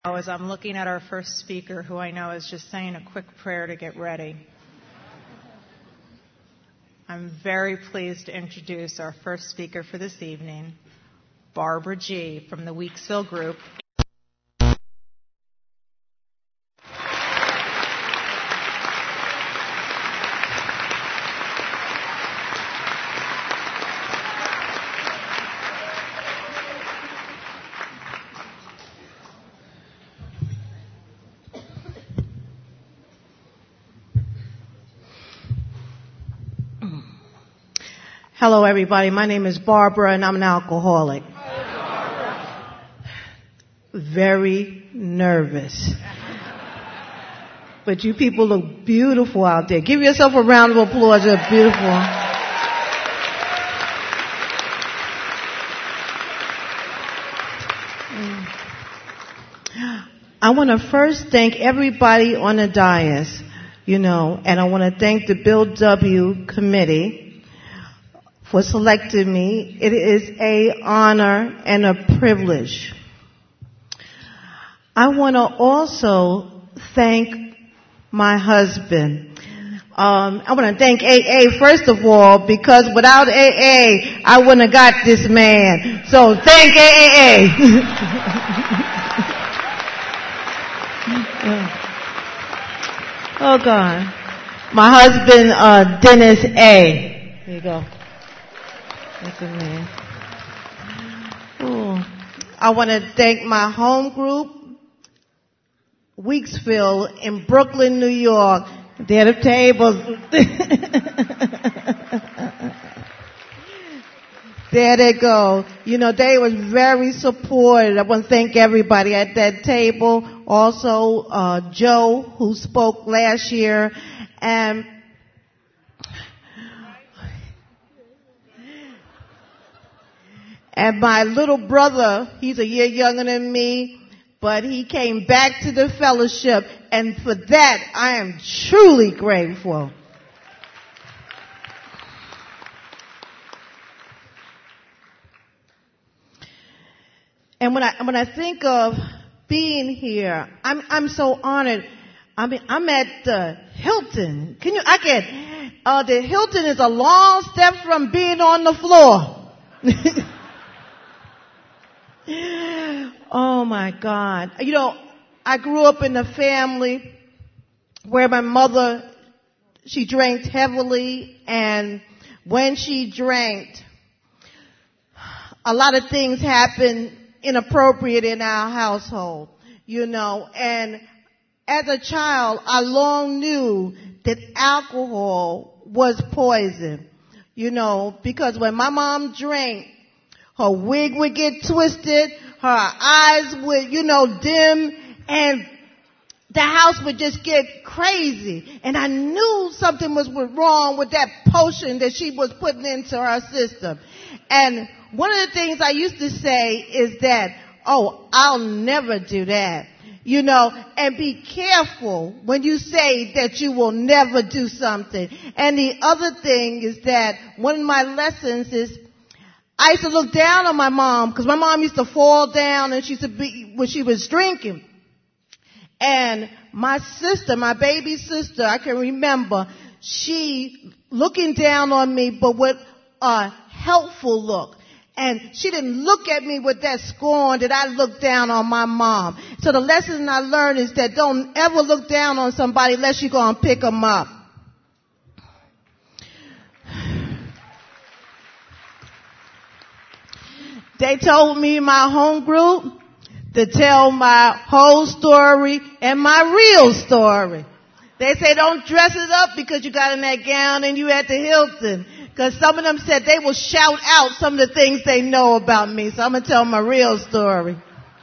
As I'm looking at our first speaker, who I know is just saying a quick prayer to get ready, I'm very pleased to introduce our first speaker for this evening, Barbara G. from the Weeksville Group. Hello, everybody. My name is Barbara, and I'm an alcoholic. Very nervous. But you people look beautiful out there. Give yourself a round of applause. You're beautiful. I want to first thank everybody on the dais, and I want to thank the Bill W. Committee for selecting me. It is an honor and a privilege. I want to also thank my husband. I want to thank AA first of all, because without AA, I wouldn't have got this man. So thank AA. Oh God. My husband, Dennis A. Here you go. That's a man. Oh. I want to thank my home group, Weeksville in Brooklyn, New York. They're the tables. There they go. They was very supportive. I want to thank everybody at that table. Also, Joe, who spoke last year, and my little brother, he's a year younger than me, but he came back to the fellowship, and for that, I am truly grateful. And when I think of being here, I'm so honored. I mean, I'm at the Hilton. The Hilton is a long step from being on the floor. Oh my God. I grew up in a family where my mother, she drank heavily, and when she drank, a lot of things happened inappropriate in our household, and as a child, I long knew that alcohol was poison, because when my mom drank, her wig would get twisted, her eyes would, dim, and the house would just get crazy. And I knew something was wrong with that potion that she was putting into her system. And one of the things I used to say is that, I'll never do that. And be careful when you say that you will never do something. And the other thing is that one of my lessons is I used to look down on my mom, because my mom used to fall down and she used to be, when she was drinking. And my sister, my baby sister, I can remember, she looking down on me, but with a helpful look. And she didn't look at me with that scorn that I looked down on my mom. So the lesson I learned is that don't ever look down on somebody unless you're going to pick them up. They told me in my home group to tell my whole story and my real story. They say don't dress it up because you got in that gown and you at the Hilton. Because some of them said they will shout out some of the things they know about me. So I'm going to tell my real story.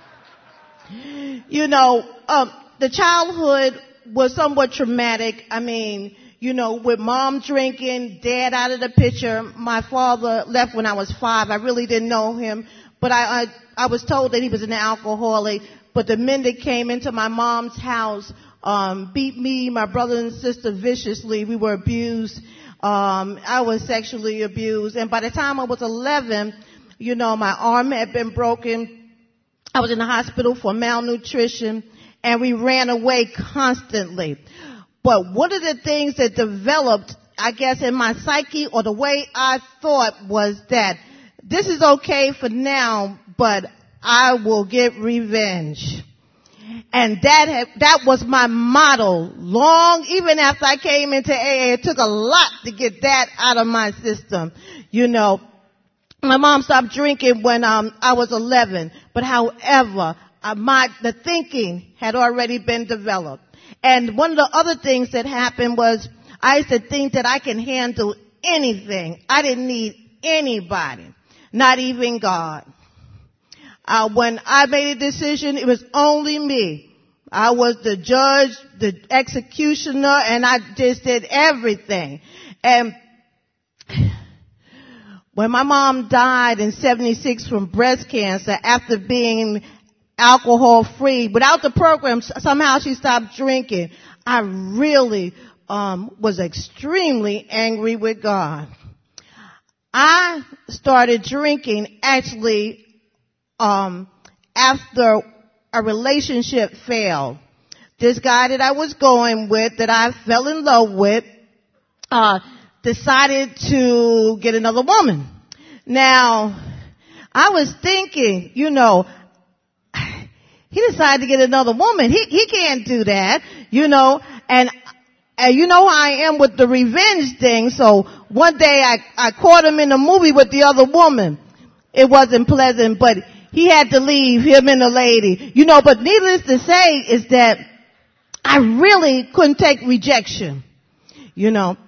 The childhood was somewhat traumatic. I mean, with mom drinking, dad out of the picture. My father left when I was 5. I really didn't know him. But I was told that he was an alcoholic. But the men that came into my mom's house beat me, my brother and sister viciously. We were abused. I was sexually abused. And by the time I was 11, my arm had been broken. I was in the hospital for malnutrition, and we ran away constantly. But one of the things that developed, I guess, in my psyche, or the way I thought, was that this is okay for now, but I will get revenge. And that was my motto long, even after I came into AA. It took a lot to get that out of my system. You know, my mom stopped drinking when I was 11, but however, the thinking had already been developed. And one of the other things that happened was I used to think that I can handle anything. I didn't need anybody, not even God. When I made a decision, it was only me. I was the judge, the executioner, and I just did everything. And when my mom died in 76 from breast cancer after being alcohol free, without the program, somehow she stopped drinking. I really was extremely angry with God. I started drinking actually after a relationship failed. This guy that I was going with, that I fell in love with, decided to get another woman. Now, I was thinking, you know, he decided to get another woman. He can't do that, you know, and you know how I am with the revenge thing. So one day I caught him in a movie with the other woman. It wasn't pleasant, but he had to leave, him and the lady, you know, but needless to say is that I really couldn't take rejection, you know.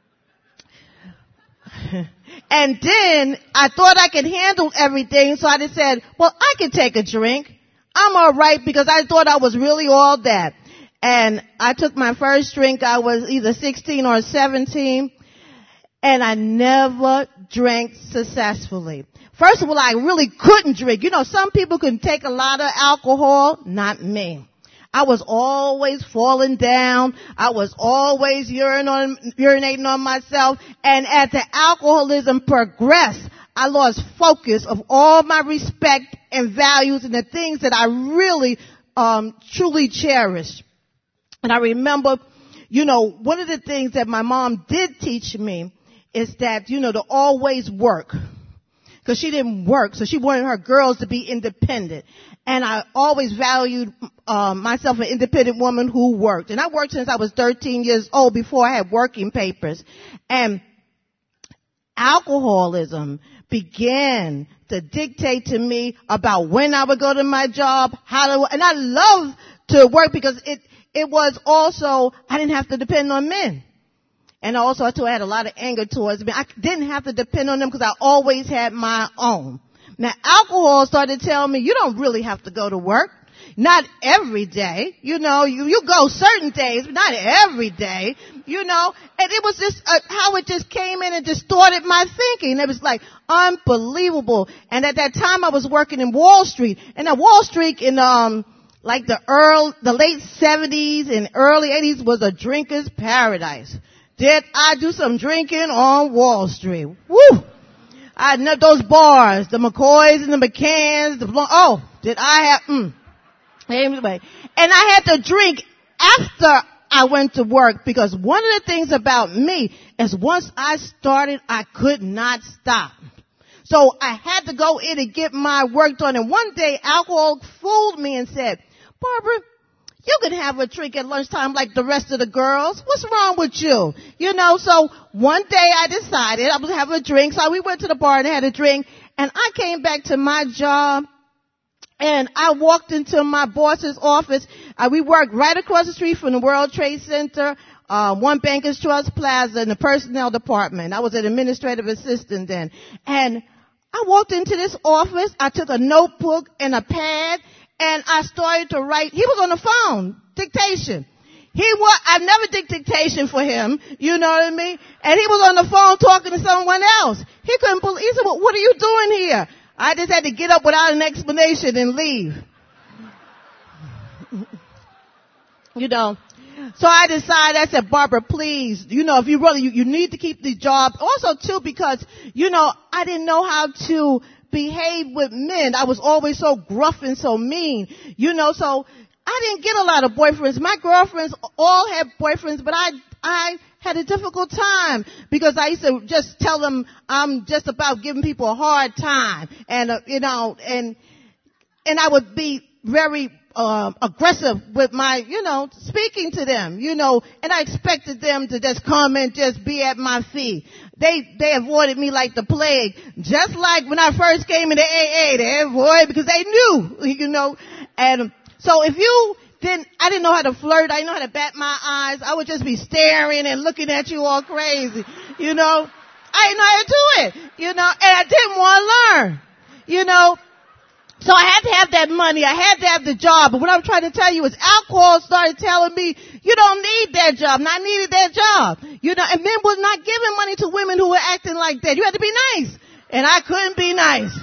And then I thought I could handle everything, so I just said, well, I can take a drink. I'm all right, because I thought I was really all that. And I took my first drink. I was either 16 or 17, and I never drank successfully. First of all, I really couldn't drink. You know, some people can take a lot of alcohol, not me. I was always falling down. I was always urinating on myself. And as the alcoholism progressed, I lost focus of all my respect and values and the things that I really truly cherished. And I remember, you know, one of the things that my mom did teach me is that, you know, to always work. Because she didn't work, so she wanted her girls to be independent. And I always valued myself an independent woman who worked. And I worked since I was 13 years old, before I had working papers. And alcoholism began to dictate to me about when I would go to my job, and I love to work because it was also, I didn't have to depend on men. And also, I had a lot of anger towards me. I didn't have to depend on them because I always had my own. Now, alcohol started telling me, you don't really have to go to work. Not every day. You know, you go certain days, but not every day. You know, and it was just how it just came in and distorted my thinking. It was like unbelievable. And at that time, I was working in Wall Street. And at Wall Street in like the late 70s and early 80s was a drinker's paradise. Did I do some drinking on Wall Street? Woo! I know those bars, the McCoys and the McCanns, did I have, Anyway. And I had to drink after I went to work, because one of the things about me is once I started, I could not stop. So I had to go in and get my work done. And one day alcohol fooled me and said, Barbara, you can have a drink at lunchtime like the rest of the girls. What's wrong with you? You know, so one day I decided I was having a drink. So we went to the bar and had a drink. And I came back to my job and I walked into my boss's office. We worked right across the street from the World Trade Center, One Bankers Trust Plaza, in the personnel department. I was an administrative assistant then. And I walked into this office. I took a notebook and a pad. And I started to write. He was on the phone, dictation. I never did dictation for him, you know what I mean? And he was on the phone talking to someone else. He couldn't believe, he said, well, what are you doing here? I just had to get up without an explanation and leave. You know, so I decided, I said, Barbara, please, you know, if you really, you need to keep the job. Also too, because, you know, I didn't know how to behave with men. I was always so gruff and so mean, so I didn't get a lot of boyfriends. My girlfriends all had boyfriends, but I had a difficult time because I used to just tell them I'm just about giving people a hard time. And, and I would be very aggressive with my, speaking to them, and I expected them to just come and just be at my feet. They avoided me like the plague. Just like when I first came into AA, they avoided because they knew, and so I didn't know how to flirt. I didn't know how to bat my eyes. I would just be staring and looking at you all crazy, I didn't know how to do it, and I didn't want to learn, So I had to have that money. I had to have the job. But what I'm trying to tell you is alcohol started telling me, you don't need that job. And I needed that job. And men was not giving money to women who were acting like that. You had to be nice. And I couldn't be nice.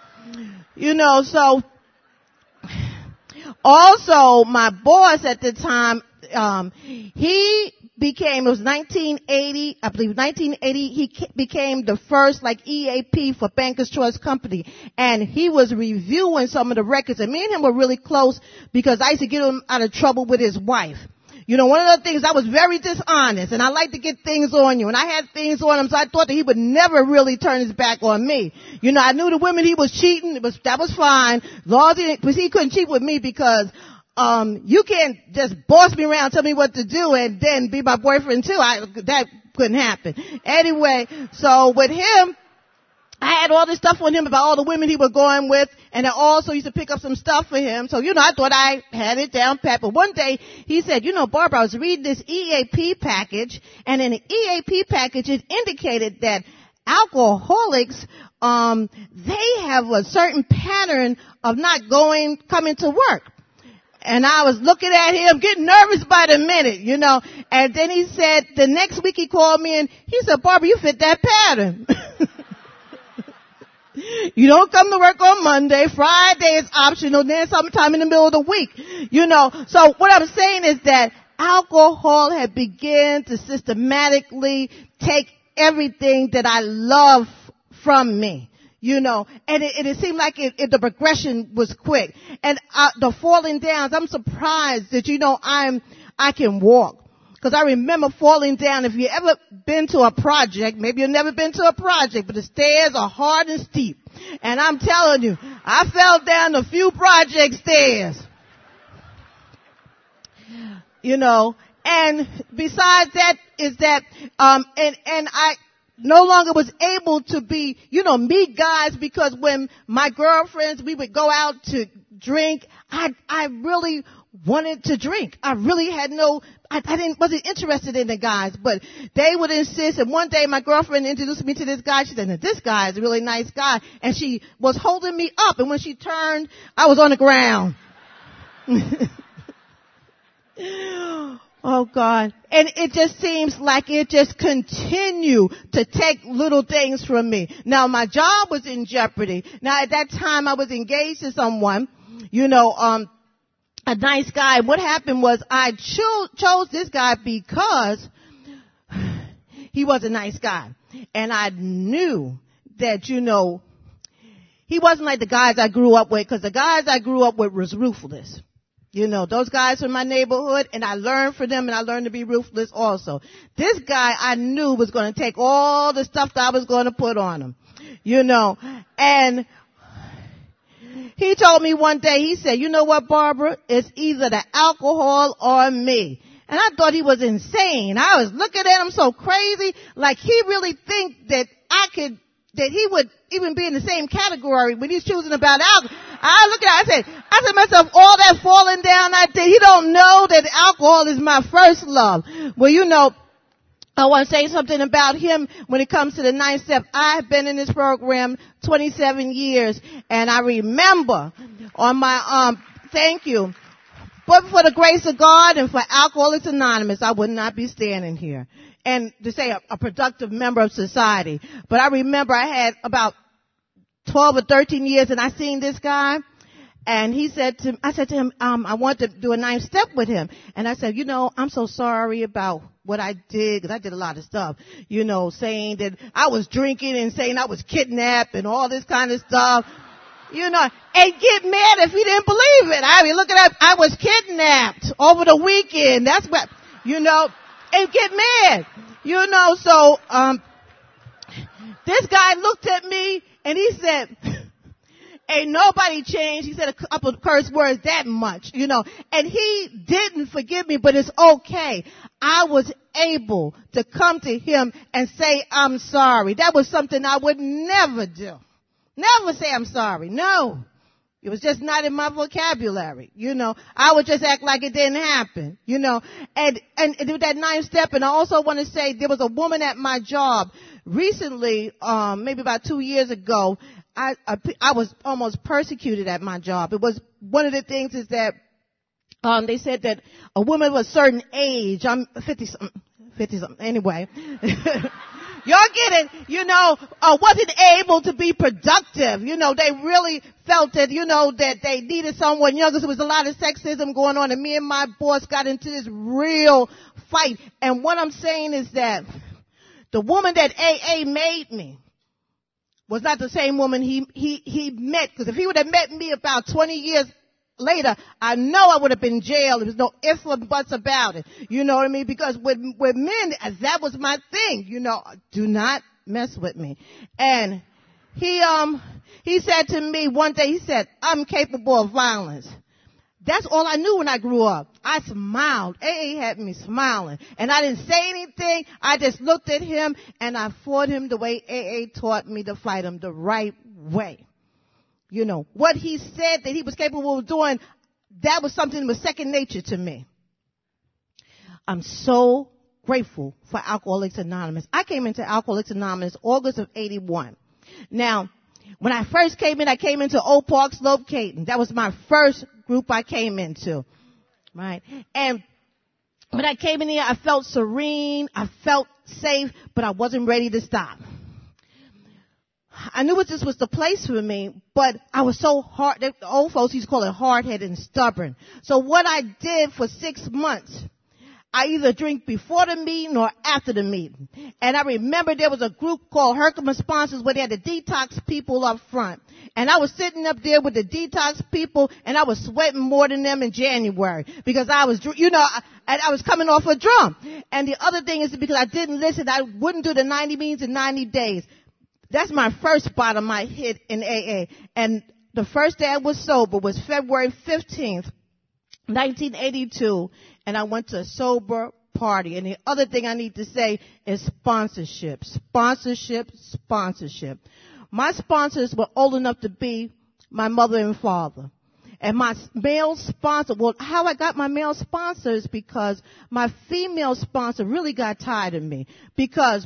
So also my boss at the time, it was 1980, I believe 1980, he became the first EAP for Bankers Trust Company. And he was reviewing some of the records. And me and him were really close because I used to get him out of trouble with his wife. One of the things, I was very dishonest and I like to get things on you. And I had things on him, so I thought that he would never really turn his back on me. I knew the women he was cheating, that was fine. As long as he couldn't cheat with me because you can't just boss me around, tell me what to do, and then be my boyfriend too. That couldn't happen. Anyway, so with him, I had all this stuff on him about all the women he was going with, and I also used to pick up some stuff for him. So, I thought I had it down pat. But one day, he said, Barbara, I was reading this EAP package, and in the EAP package, it indicated that alcoholics, they have a certain pattern of not coming to work. And I was looking at him, getting nervous by the minute, and then he said, the next week he called me and he said, Barbara, you fit that pattern. You don't come to work on Monday. Friday is optional. Then sometime in the middle of the week, So what I'm saying is that alcohol had begun to systematically take everything that I love from me. And it seemed like the progression was quick. And the falling downs, I'm surprised that, I can walk. Because I remember falling down. If you ever been to a project, maybe you've never been to a project, but the stairs are hard and steep. And I'm telling you, I fell down a few project stairs. And besides that is that, and I no longer was able to be, meet guys because when my girlfriends, we would go out to drink, I really wanted to drink. I really had wasn't interested in the guys, but they would insist. And one day my girlfriend introduced me to this guy. She said, now this guy is a really nice guy. And she was holding me up. And when she turned, I was on the ground. Oh God. And it just seems like it just continued to take little things from me. Now my job was in jeopardy. Now at that time I was engaged to someone, a nice guy. What happened was I chose this guy because he was a nice guy. And I knew that, he wasn't like the guys I grew up with, because the guys I grew up with was ruthless. Those guys from my neighborhood, and I learned from them, and I learned to be ruthless also. This guy I knew was going to take all the stuff that I was going to put on him, and he told me one day, he said, you know what, Barbara? It's either the alcohol or me. And I thought he was insane. I was looking at him so crazy, like he really think that that he would even be in the same category when he's choosing about alcohol. I look at it, I said to myself, all that falling down I did, he don't know that alcohol is my first love. Well, I want to say something about him when it comes to the 9 step. I've been in this program 27 years, and I remember on my, thank you. But for the grace of God and for Alcoholics Anonymous, I would not be standing here. And to say a productive member of society. But I remember I had about 12 or 13 years, and I seen this guy. And I said to him, I want to do a 9 step with him. And I said, I'm so sorry about what I did, because I did a lot of stuff, saying that I was drinking and saying I was kidnapped and all this kind of stuff, and get mad if he didn't believe it. I mean, look at that. I was kidnapped over the weekend. That's what, and get mad, so, this guy looked at me and he said, ain't nobody changed. He said a couple of curse words that much, and he didn't forgive me, but it's okay. I was able to come to him and say, I'm sorry. That was something I would never do. Never say I'm sorry. No. It was just not in my vocabulary, I would just act like it didn't happen, and do that 9th step. And I also want to say there was a woman at my job recently, maybe about 2 years ago. I was almost persecuted at my job. It was one of the things is that, they said that a woman of a certain age, I'm 50 something anyway. Y'all get it, wasn't able to be productive. They really felt that, that they needed someone younger. So there was a lot of sexism going on, and me and my boss got into this real fight. And what I'm saying is that the woman that AA made me was not the same woman he met. Because if he would have met me about 20 years later, I know I would have been jailed. There was no ifs or buts about it. You know what I mean? Because with men, that was my thing. Do not mess with me. And he said to me one day, he said, I'm capable of violence. That's all I knew when I grew up. I smiled. AA had me smiling. And I didn't say anything. I just looked at him and I fought him the way AA taught me to fight him, the right way. What he said that he was capable of doing, that was something that was second nature to me. I'm so grateful for Alcoholics Anonymous. I came into Alcoholics Anonymous August of 81. Now, when I first came in, I came into Oak Park Slope Caton. That was my first group I came into. Right? And when I came in here, I felt serene. I felt safe, but I wasn't ready to stop. I knew this was the place for me, but I was so hard. The old folks used to call it hard-headed and stubborn. So what I did for 6 months, I either drink before the meeting or after the meeting. And I remember there was a group called Herkimer Sponsors where they had the detox people up front. And I was sitting up there with the detox people and I was sweating more than them in January because I was, I was coming off a drum. And the other thing is because I didn't listen, I wouldn't do the 90 meetings in 90 days. That's my first bottom I hit in AA. And the first day I was sober was February 15th, 1982. And I went to a sober party. And the other thing I need to say is sponsorship. Sponsorship. My sponsors were old enough to be my mother and father. And my male sponsor, how I got my male sponsor is because my female sponsor really got tired of me. Because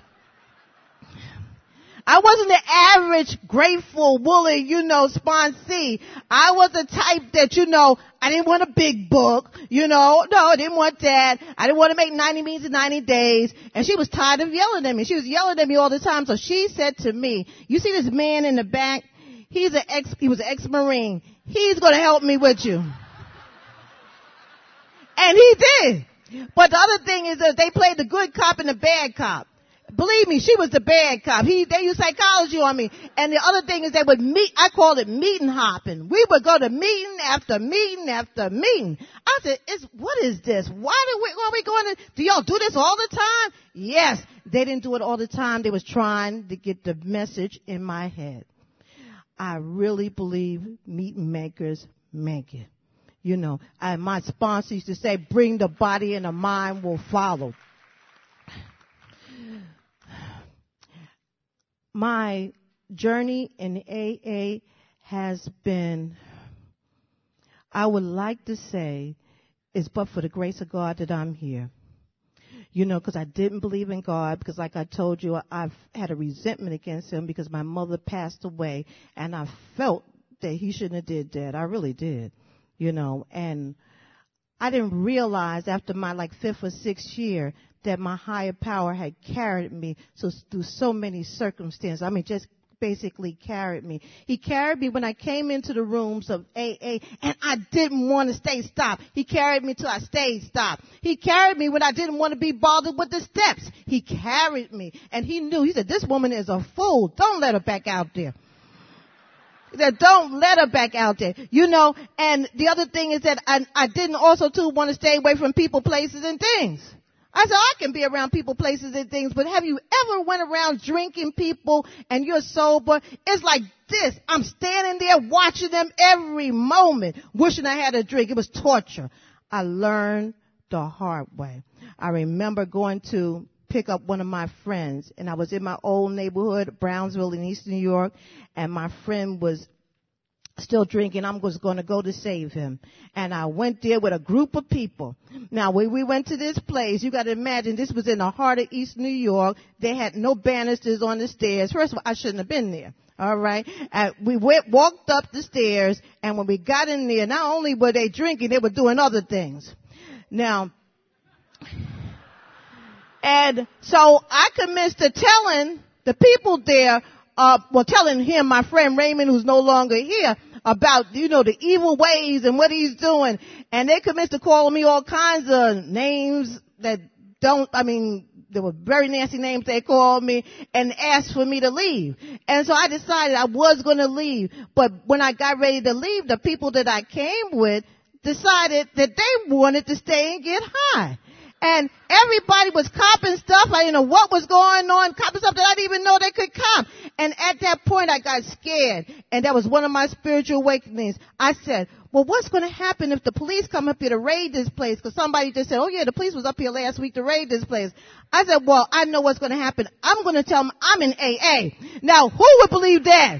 I wasn't the average grateful, woolly, sponsee. I was the type that, I didn't want a big book, no, I didn't want that. I didn't want to make 90 meetings in 90 days. And she was tired of yelling at me. She was yelling at me all the time. So she said to me, you see this man in the back? He was an ex-Marine. He's going to help me with you. And he did. But the other thing is that they played the good cop and the bad cop. Believe me, she was the bad cop. They used psychology on me. And the other thing is they would meet, I called it meeting hopping. We would go to meeting after meeting after meeting. I said, what is this? Why are we going to, do y'all do this all the time? Yes, they didn't do it all the time. They was trying to get the message in my head. I really believe meeting makers make it. My sponsor used to say, bring the body and the mind will follow. My journey in AA has been, I would like to say, is but for the grace of God that I'm here. Because I didn't believe in God, because like I told you, I've had a resentment against him because my mother passed away, and I felt that he shouldn't have did that. I really did, and I didn't realize after my 5th or 6th year that my higher power had carried me through so many circumstances. I mean, just basically carried me. He carried me when I came into the rooms of AA and I didn't want to stay stopped. He carried me till I stayed stopped. He carried me when I didn't want to be bothered with the steps. He carried me and he knew. He said, this woman is a fool. Don't let her back out there. He said, don't let her back out there. You know, and the other thing is that I didn't also too want to stay away from people, places, and things. I said, I can be around people, places, and things, but have you ever went around drinking people and you're sober? It's like this. I'm standing there watching them every moment, wishing I had a drink. It was torture. I learned the hard way. I remember going to pick up one of my friends, and I was in my old neighborhood, Brownsville in East New York, and my friend was still drinking. I was going to go to save him. And I went there with a group of people. Now, when we went to this place, you got to imagine this was in the heart of East New York. They had no banisters on the stairs. First of all, I shouldn't have been there. All right. We walked up the stairs, and when we got in there, not only were they drinking, they were doing other things. Now, and so I commenced to telling the people there, telling him, my friend Raymond, who's no longer here, about, the evil ways and what he's doing. And they commenced to call me all kinds of names that there were very nasty names they called me and asked for me to leave. And so I decided I was going to leave. But when I got ready to leave, the people that I came with decided that they wanted to stay and get high. And everybody was copping stuff. I didn't know what was going on, copping stuff that I didn't even know they could cop. And at that point, I got scared. And that was one of my spiritual awakenings. I said, well, what's going to happen if the police come up here to raid this place? Because somebody just said, oh, yeah, the police was up here last week to raid this place. I said, well, I know what's going to happen. I'm going to tell them I'm in AA. Now, who would believe that?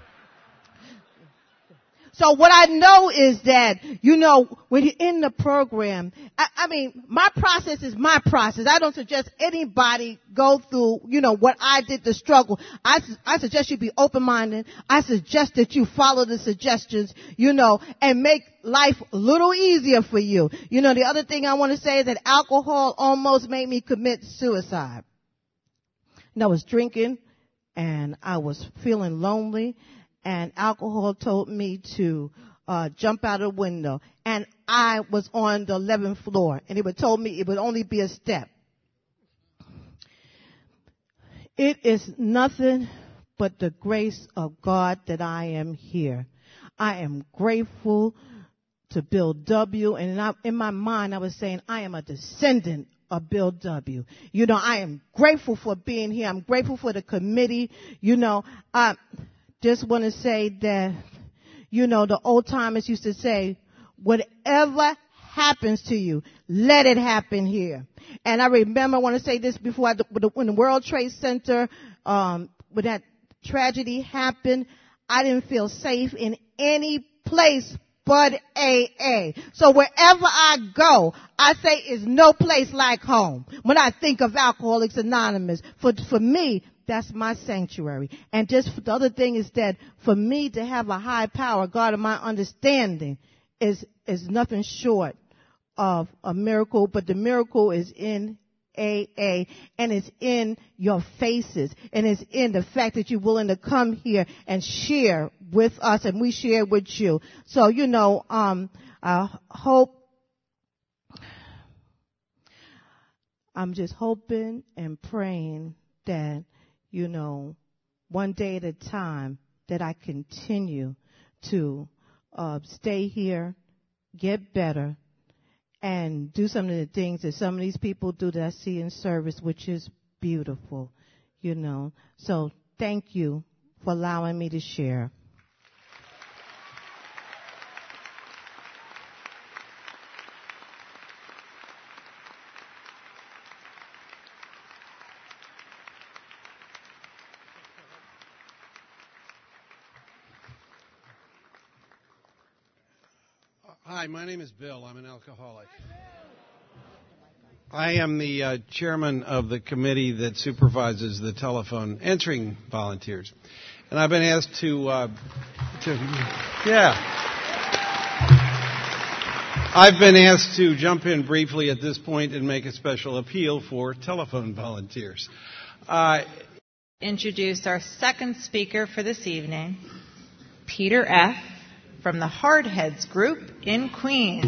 So what I know is that, when you're in the program, my process is my process. I don't suggest anybody go through, what I did to struggle. I suggest you be open-minded. I suggest that you follow the suggestions, and make life a little easier for you. The other thing I want to say is that alcohol almost made me commit suicide. And I was drinking and I was feeling lonely. And alcohol told me to jump out of the window. And I was on the 11th floor. And it told me it would only be a step. It is nothing but the grace of God that I am here. I am grateful to Bill W. And in my mind, I was saying, I am a descendant of Bill W. I am grateful for being here. I'm grateful for the committee. Just want to say that, the old timers used to say, whatever happens to you, let it happen here. And I remember, I want to say this before, when the World Trade Center, when that tragedy happened, I didn't feel safe in any place but AA. So wherever I go, I say it's no place like home. When I think of Alcoholics Anonymous, for me, that's my sanctuary. And just the other thing is that for me to have a high power, God of my understanding, is nothing short of a miracle. But the miracle is in AA, and it's in your faces, and it's in the fact that you're willing to come here and share with us, and we share with you. So, I hope, I'm just hoping and praying that, one day at a time, that I continue to stay here, get better, and do some of the things that some of these people do that I see in service, which is beautiful, So thank you for allowing me to share. Hi, my name is Bill. I'm an alcoholic. I am the chairman of the committee that supervises the telephone answering volunteers. And I've been asked I've been asked to jump in briefly at this point and make a special appeal for telephone volunteers. Introduce our second speaker for this evening, Peter F. from the Hardheads Group in Queens.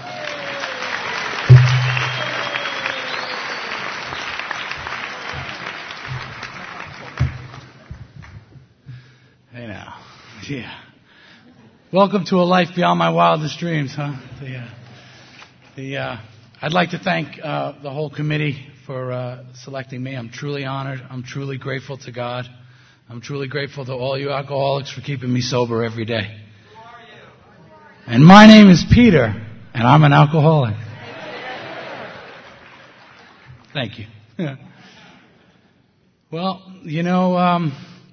Hey now, yeah. Welcome to a life beyond my wildest dreams, huh? I'd like to thank the whole committee for selecting me. I'm truly honored. I'm truly grateful to God. I'm truly grateful to all you alcoholics for keeping me sober every day. Who are you? And my name is Peter, and I'm an alcoholic. Thank you. Well, you know,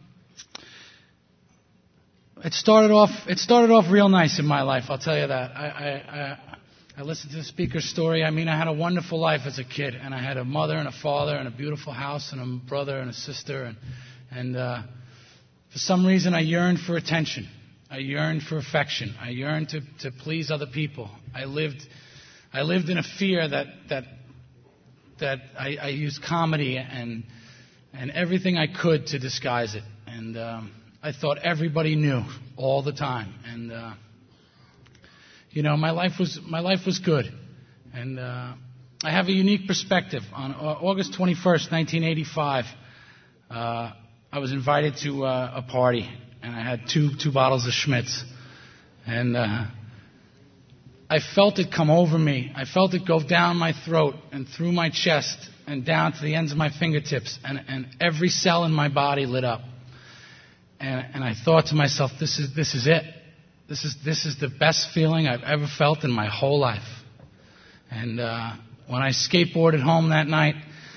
it started off real nice in my life. I'll tell you that. I listened to the speaker's story. I mean, I had a wonderful life as a kid, and I had a mother and a father and a beautiful house and a brother and a sister, and for some reason I yearned for attention. I yearned for affection. I yearned to please other people. I lived in a fear that I used comedy and everything I could to disguise it, and I thought everybody knew all the time, and you know, my life was good, and I have a unique perspective. On August 21st, 1985, I was invited to a party, and I had two bottles of Schmitz, and I felt it come over me. I felt it go down my throat and through my chest and down to the ends of my fingertips, and every cell in my body lit up. And I thought to myself, this is it. This is the best feeling I've ever felt in my whole life. And when I skateboarded home that night,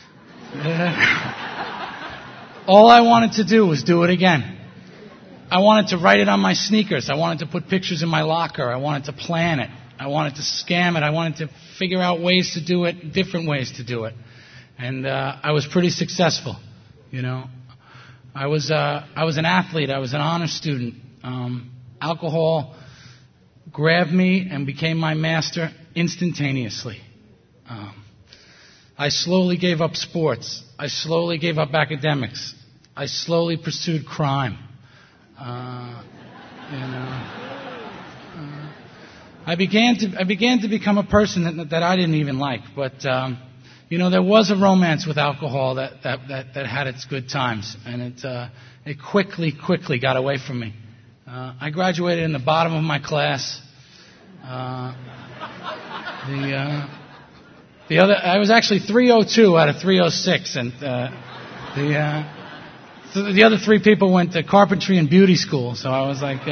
all I wanted to do was do it again. I wanted to write it on my sneakers. I wanted to put pictures in my locker. I wanted to plan it. I wanted to scam it. I wanted to figure out ways to do it, different ways to do it. And I was pretty successful, you know. I was an athlete. I was an honor student. Alcohol grabbed me and became my master instantaneously. I slowly gave up sports. I slowly gave up academics. I slowly pursued crime. I began to become a person that I didn't even like. But you know, there was a romance with alcohol that had its good times, and it quickly got away from me. I graduated in the bottom of my class. I was actually 302 out of 306, and the other three people went to carpentry and beauty school. So I was like,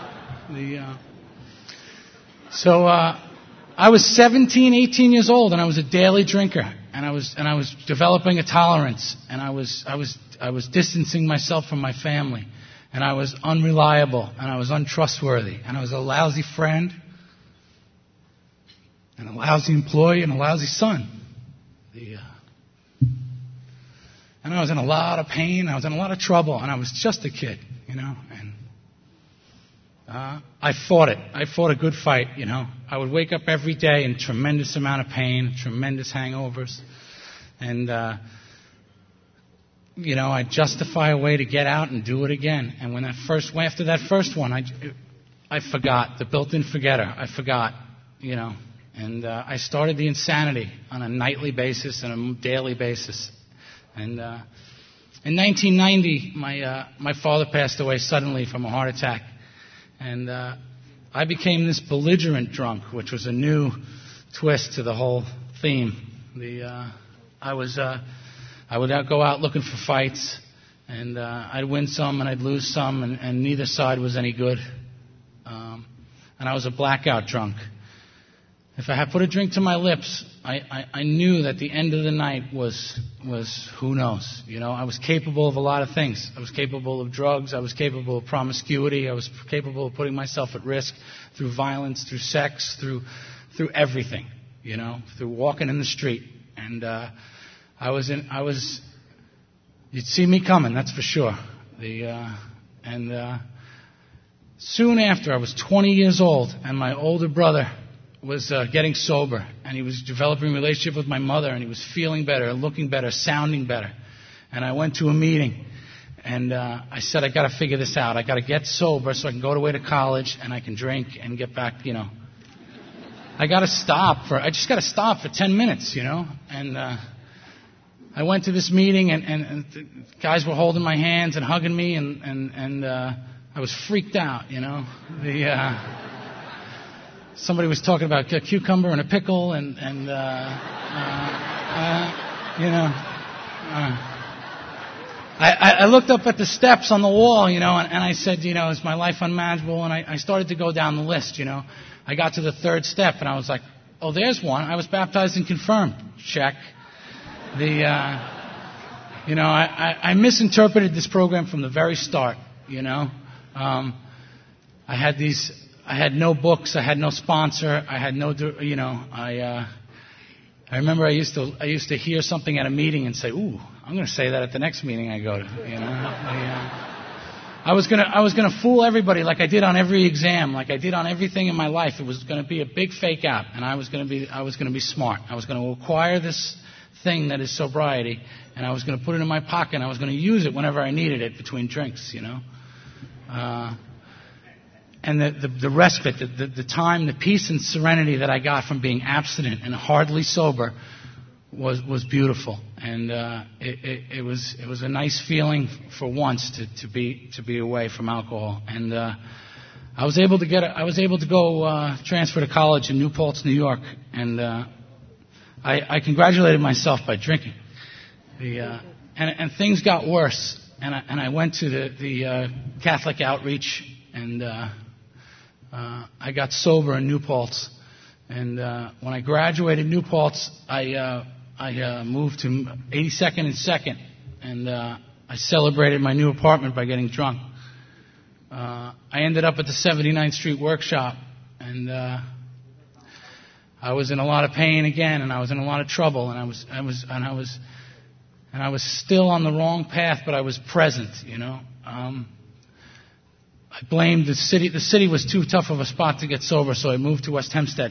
I was 17, 18 years old, and I was a daily drinker, and I was developing a tolerance, and I was distancing myself from my family. And I was unreliable, and I was untrustworthy, and I was a lousy friend, and a lousy employee, and a lousy son. And I was in a lot of pain, I was in a lot of trouble, and I was just a kid, you know. And I fought it. I fought a good fight, you know. I would wake up every day in tremendous amount of pain, tremendous hangovers, and you know, I'd justify a way to get out and do it again. And after that first one, I forgot, the built-in forgetter. I forgot, you know. And I started the insanity on a nightly basis and a daily basis. And in 1990, my father passed away suddenly from a heart attack. And I became this belligerent drunk, which was a new twist to the whole theme. I would go out looking for fights, and I'd win some and I'd lose some, and neither side was any good. And I was a blackout drunk. If I had put a drink to my lips, I knew that the end of the night was who knows. You know, I was capable of a lot of things. I was capable of drugs. I was capable of promiscuity. I was capable of putting myself at risk through violence, through sex, through everything. You know, through walking in the street. And you'd see me coming, that's for sure. Soon after, I was 20 years old, and my older brother was getting sober, and he was developing a relationship with my mother, and he was feeling better, looking better, sounding better. And I went to a meeting, And I said, I got to figure this out. I got to get sober so I can go away to college and I can drink and get back, I just got to stop for 10 minutes, And I went to this meeting and the guys were holding my hands and hugging me and I was freaked out, Somebody was talking about a cucumber and a pickle I looked up at the steps on the wall, and I said, is my life unmanageable? And I started to go down the list, I got to the third step and I was like, oh, there's one. I was baptized and confirmed. Check. I misinterpreted this program from the very start, I had no books, I had no sponsor, I had no, I remember I used to hear something at a meeting and say, ooh, I'm going to say that at the next meeting I go to, I was going to fool everybody like I did on every exam, like I did on everything in my life. It was going to be a big fake out, and I was going to be smart. I was going to acquire this thing that is sobriety, and I was going to put it in my pocket, and I was going to use it whenever I needed it between drinks, And the respite, the time, the peace and serenity that I got from being abstinent and hardly sober was beautiful, and it was a nice feeling for once to be away from alcohol. And I was able to go transfer to college in New Paltz, New York, and I congratulated myself by drinking. And things got worse, and I went to the Catholic outreach, and I got sober in New Paltz. And when I graduated New Paltz, I moved to 82nd and 2nd, and I celebrated my new apartment by getting drunk. I ended up at the 79th Street workshop, and I was in a lot of pain again, and I was in a lot of trouble, and I was still on the wrong path, but I was present, I blamed the city. The city was too tough of a spot to get sober, so I moved to West Hempstead.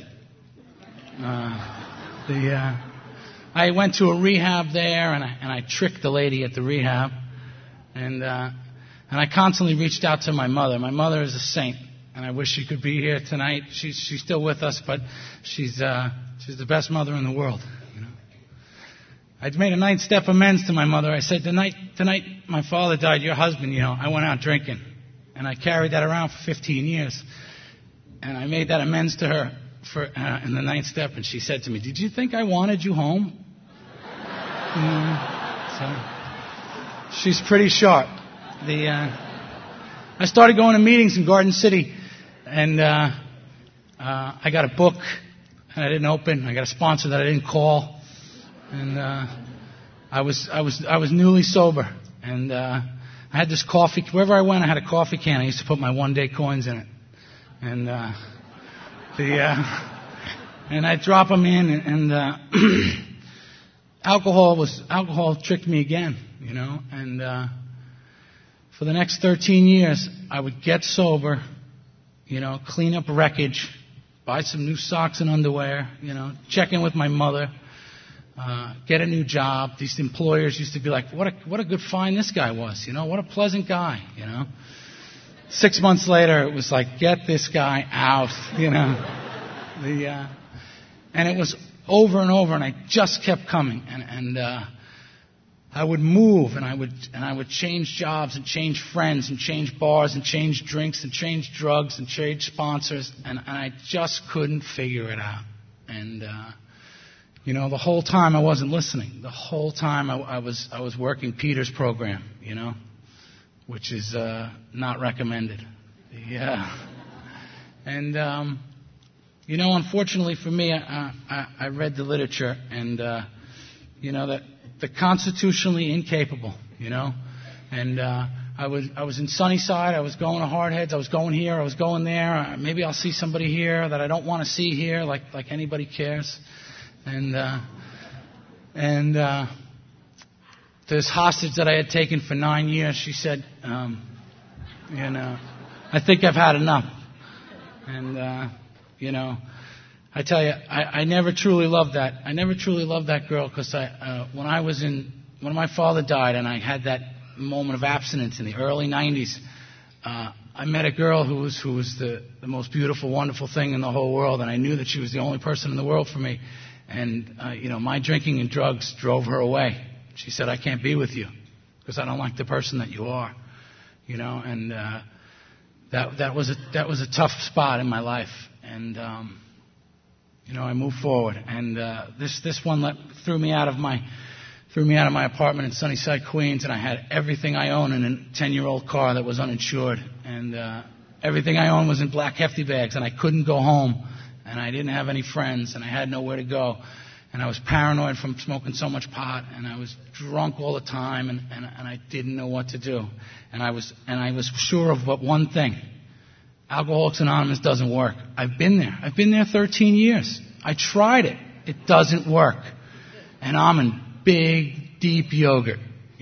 I went to a rehab there, and I tricked the lady at the rehab, and I constantly reached out to my mother. My mother is a saint, and I wish she could be here tonight. She's still with us, but she's the best mother in the world. I'd made a 9-step amends to my mother. I said, tonight my father died, your husband, I went out drinking. And I carried that around for 15 years. And I made that amends to her in the 9th step. And she said to me, did you think I wanted you home? So she's pretty sharp. I started going to meetings in Garden City. And I got a book that I didn't open. I got a sponsor that I didn't call. And I was newly sober. And I had this coffee. Wherever I went, I had a coffee can. I used to put my one-day coins in it, and and I'd drop them in. And alcohol tricked me again, And for the next 13 years, I would get sober, clean up wreckage, buy some new socks and underwear, check in with my mother. Get a new job. These employers used to be like, what a good find this guy was, what a pleasant guy, 6 months later, it was like, get this guy out, and it was over and over, and I just kept coming, and I would move, and I would change jobs, and change friends, and change bars, and change drinks, and change drugs, and change sponsors, and I just couldn't figure it out, and the whole time I wasn't listening. The whole time I was working Peter's program, which is not recommended. Yeah. And unfortunately for me, I read the literature, and that the constitutionally incapable, and I was in Sunnyside. I was going to Hardheads. I was going here. I was going there. Maybe I'll see somebody here that I don't want to see here, like anybody cares. And this hostage that I had taken for 9 years, she said, I think I've had enough. And, I tell you, I never truly loved that. I never truly loved that girl because when my father died and I had that moment of abstinence in the early 90s, I met a girl who was the most beautiful, wonderful thing in the whole world, and I knew that she was the only person in the world for me. And, my drinking and drugs drove her away. She said, I can't be with you because I don't like the person that you are, and that was a tough spot in my life. And, I moved forward. And this one threw me out of my apartment in Sunnyside, Queens, and I had everything I owned in a 10-year-old car that was uninsured. And everything I owned was in black hefty bags, and I couldn't go home. And I didn't have any friends, and I had nowhere to go. And I was paranoid from smoking so much pot, and I was drunk all the time, and I didn't know what to do. And I was sure of but one thing. Alcoholics Anonymous doesn't work. I've been there. I've been there 13 years. I tried it. It doesn't work. And I'm in big, deep yogurt,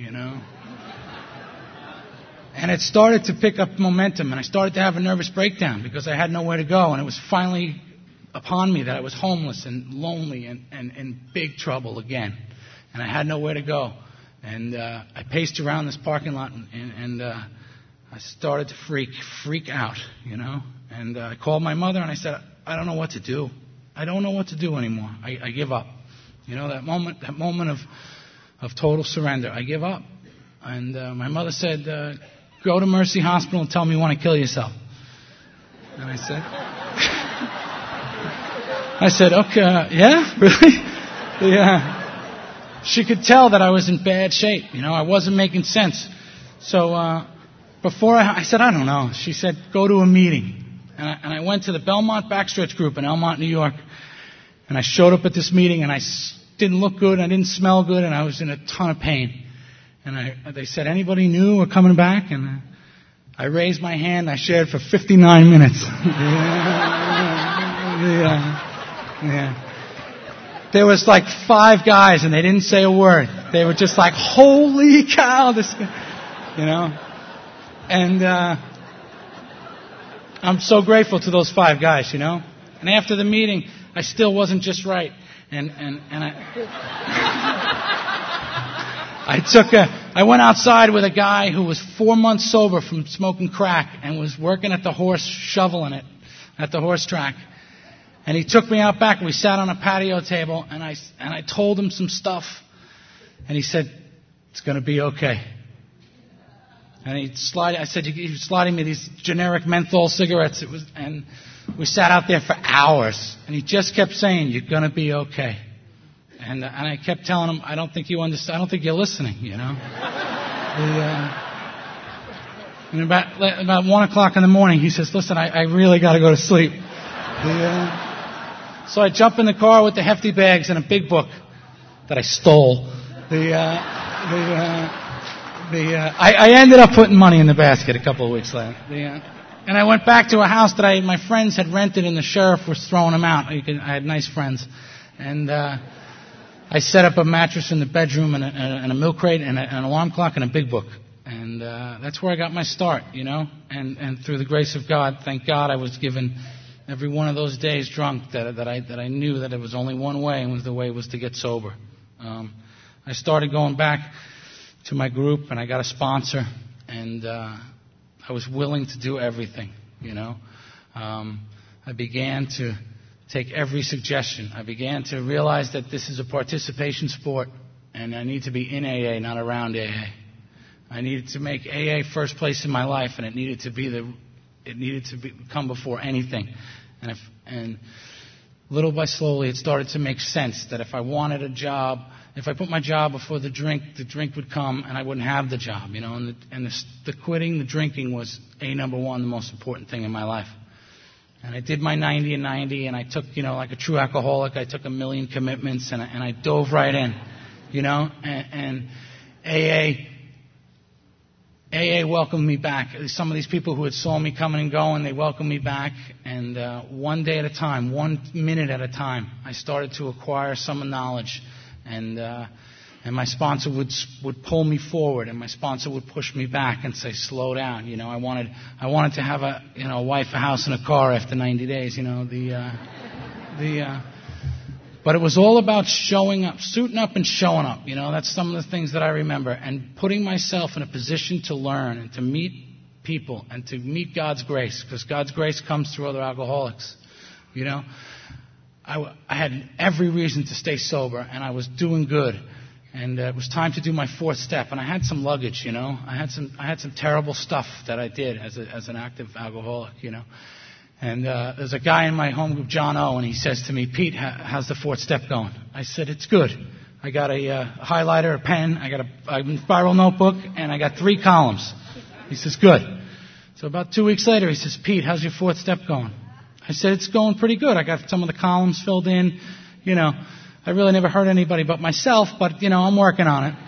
And it started to pick up momentum, and I started to have a nervous breakdown because I had nowhere to go, and it was finally upon me that I was homeless and lonely and in big trouble again. And I had nowhere to go. And I paced around this parking lot, and I started to freak out, And I called my mother, and I said, I don't know what to do. I don't know what to do anymore. I give up. That moment of total surrender. I give up. And my mother said, go to Mercy Hospital and tell me you want to kill yourself. And I said, okay, yeah, really? Yeah. She could tell that I was in bad shape. I wasn't making sense. So before I said, I don't know. She said, go to a meeting. And I went to the Belmont Backstretch Group in Elmont, New York. And I showed up at this meeting, and I didn't look good, I didn't smell good, and I was in a ton of pain. And they said, anybody new or coming back? And I raised my hand, I shared for 59 minutes. Yeah. There was like 5 guys, and they didn't say a word. They were just like, holy cow, this guy, And I'm so grateful to those 5 guys, And after the meeting, I still wasn't just right. And I went outside with a guy who was 4 months sober from smoking crack and was working at the shoveling it at the horse track. And he took me out back, and we sat on a patio table, and I told him some stuff. And he said, it's going to be okay. And he was sliding me these generic menthol cigarettes. And we sat out there for hours. And he just kept saying, you're going to be okay. And I kept telling him, I don't think you understand. I don't think you're listening, And about 1 o'clock in the morning, he says, listen, I really got to go to sleep. So I jump in the car with the hefty bags and a big book that I stole. I ended up putting money in the basket a couple of weeks later. And I went back to a house that my friends had rented, and the sheriff was throwing them out. I had nice friends. And I set up a mattress in the bedroom and a milk crate and an alarm clock and a big book. And that's where I got my start, And through the grace of God, thank God, I was given every one of those days drunk that I knew that it was only one way, and the way was to get sober. I started going back to my group, and I got a sponsor, and I was willing to do everything, I began to take every suggestion. I began to realize that this is a participation sport, and I need to be in AA, not around AA. I needed to make AA first place in my life, and it needed to come before anything. And little by slowly, it started to make sense that if I wanted a job, if I put my job before the drink would come, and I wouldn't have the job, And the quitting, the drinking was number one, the most important thing in my life. And I did my 90 and 90, and I took, like a true alcoholic, I took 1 million commitments, and I dove right in, And AA welcomed me back. Some of these people who had saw me coming and going, they welcomed me back. And one day at a time, 1 minute at a time, I started to acquire some knowledge. And my sponsor would pull me forward, and my sponsor would push me back and say, "Slow down." I wanted to have a But it was all about showing up, suiting up and showing up. That's some of the things that I remember. And putting myself in a position to learn and to meet people and to meet God's grace, because God's grace comes through other alcoholics. I had every reason to stay sober, and I was doing good. And it was time to do my fourth step. And I had some luggage, I had some terrible stuff that I did as an active alcoholic, And there's a guy in my home group, John O., and he says to me, "Pete, how's the fourth step going?" I said, "It's good. I got a highlighter, a pen, I got a spiral notebook, and I got 3 columns." He says, "Good." So about 2 weeks later, he says, "Pete, how's your fourth step going?" I said, "It's going pretty good. I got some of the columns filled in. I really never hurt anybody but myself, but, I'm working on it."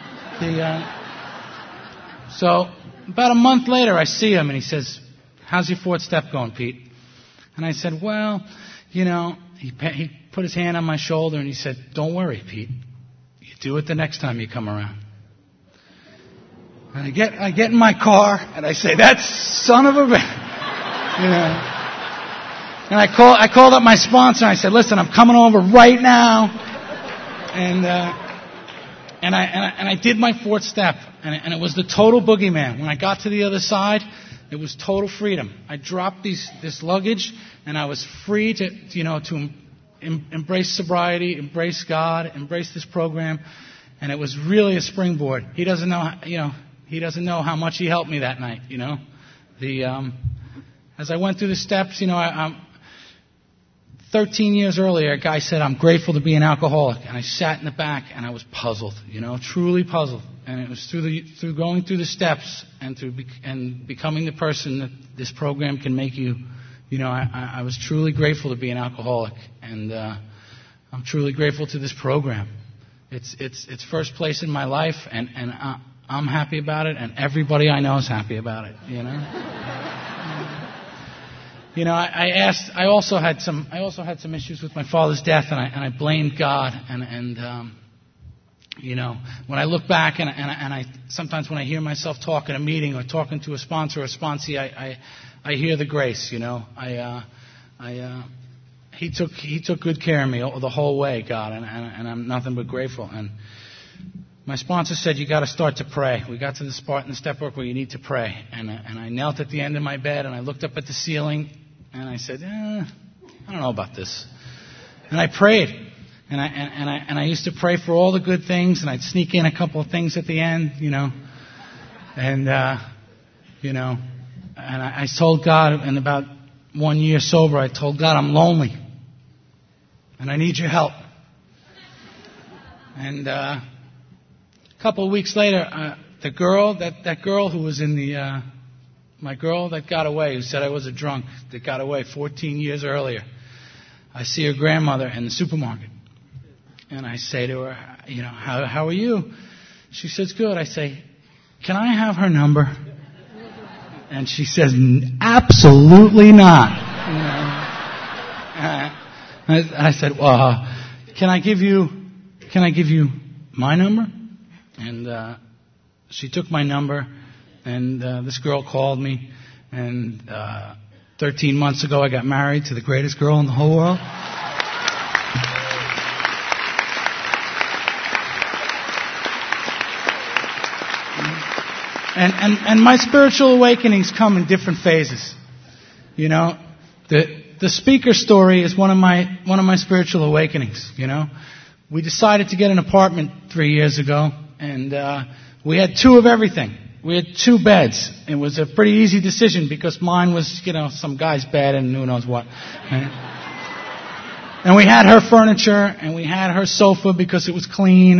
So about a month later, I see him, and he says, "How's your fourth step going, Pete?" And I said, "Well, he put his hand on my shoulder, and he said, 'Don't worry, Pete. You do it the next time you come around.'" And I get in my car, and I say, "That son of a bitch," And I called up my sponsor, and I said, "Listen, I'm coming over right now." And I did my fourth step, and it was the total boogeyman. When I got to the other side, it was total freedom. I dropped this luggage, and I was free to embrace sobriety, embrace God, embrace this program, and it was really a springboard. He doesn't know how much he helped me that night. As I went through the steps, I'm 13 years earlier, a guy said, "I'm grateful to be an alcoholic." And I sat in the back, and I was puzzled, truly puzzled. And it was through going through the steps and and becoming the person that this program can make you. I was truly grateful to be an alcoholic, and I'm truly grateful to this program. It's first place in my life, and I'm happy about it, and everybody I know is happy about it. I also had some issues with my father's death, and I blamed God, and when I look back and I sometimes when I hear myself talk in a meeting or talking to a sponsor or a sponsee, I hear the grace. He took good care of me the whole way, God, and I'm nothing but grateful. And my sponsor said, "You got to start to pray." We got to the part in the step work where you need to pray, and I knelt at the end of my bed, and I looked up at the ceiling. And I said, I don't know about this. And I prayed. And I used to pray for all the good things, and I'd sneak in a couple of things at the end, And, and I told God, in about 1 year sober, I told God, "I'm lonely. And I need your help." And a couple of weeks later, that girl who was in the... my girl that got away, who said I was a drunk, that got away 14 years earlier. I see her grandmother in the supermarket. And I say to her, "How are you?" She says, "Good." I say, "Can I have her number?" And she says, "Absolutely not." I said, "Well, can I give you my number?" And she took my number. And this girl called me, and 13 months ago I got married to the greatest girl in the whole world. And my spiritual awakenings come in different phases. The speaker story is one of my spiritual awakenings. We decided to get an apartment 3 years ago, and we had 2 of everything. We had 2 beds. It was a pretty easy decision because mine was, some guy's bed and who knows what. And we had her furniture, and we had her sofa because it was clean,